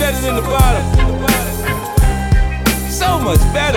better than the bottom. So much better.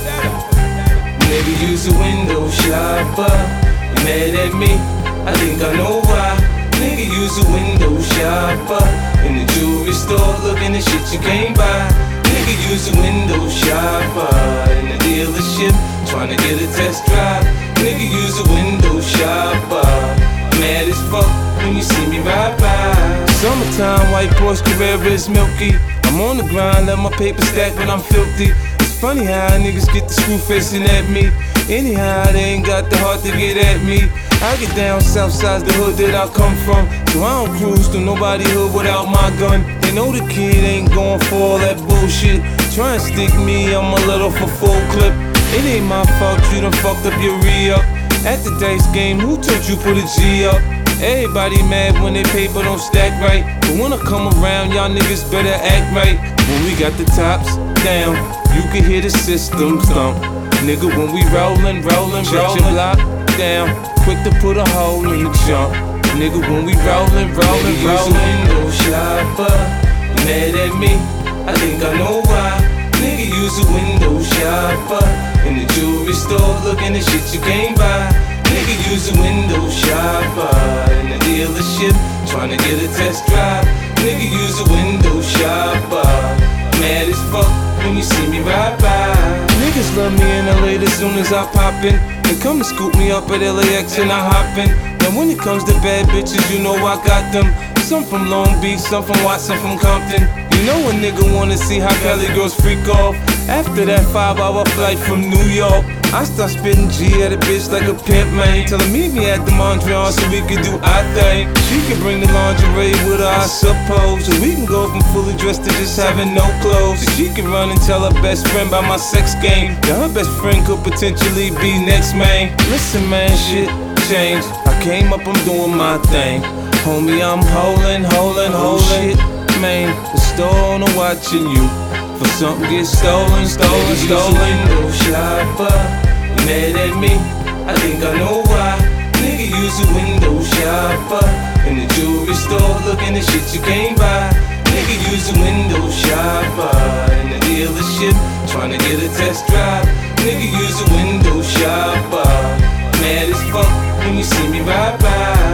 Nigga, use a window shopper. You mad at me? I think I know why. Nigga, use a window shopper. In the jewelry store, looking at shit you can't buy. Nigga, use a window shopper. In the dealership, trying to get a test drive. Nigga, use a window shopper. Mad as fuck when you see me ride by. Summertime, white Porsche Carrera is milky. I'm on the grind, let my paper stack when I'm filthy. It's funny how niggas get the screw facing at me. Anyhow, they ain't got the heart to get at me. I get down south side, the hood that I come from. So I don't cruise through nobody hood without my gun. They know the kid ain't going for all that bullshit. Try and stick me, I'm a little for full clip. It ain't my fault you done fucked up your re-up. At the dice game, who told you put a G up? Everybody mad when their paper don't stack right. But when I come around, y'all niggas better act right. When we got the tops down, you can hear the system thump. Nigga, when we rollin', shut your block down. Quick to put a hole in the jump. Nigga, when we rollin'. Use a window shopper. Mad at me? I think I know why. Nigga, use a window shopper. In the jewelry store, looking at shit you can't buy. Nigga, use a window shopper. In the dealership, trying to get a test drive. Nigga, use a window shopper. Mad as fuck when you see me ride by. Niggas love me in LA as soon as I pop in. They come and scoop me up at LAX and I hop in. Now when it comes to bad bitches, you know I got them. Some from Long Beach, some from Watson, from Compton. You know a nigga wanna see how Cali girls freak off. After that 5-hour flight from New York, I start spitting G at a bitch like a pimp, man. Tell her meet me at the Mondrian so we can do our thing. She can bring the lingerie with her, I suppose. So we can go from fully dressed to just having no clothes. So she can run and tell her best friend about my sex game. Now her best friend could potentially be next, man. Listen, man, shit changed. I came up, I'm doing my thing. Homie, I'm holding. Shit, man, the store owner watching you. For something get stolen. Use a window shopper. Mad at me? I think I know why. Nigga, use a window shopper. In the jewelry store, looking at shit you can't buy. Nigga, use a window shopper. In the dealership, trying to get a test drive. Nigga, use a window shopper. Mad as fuck when you see me ride by.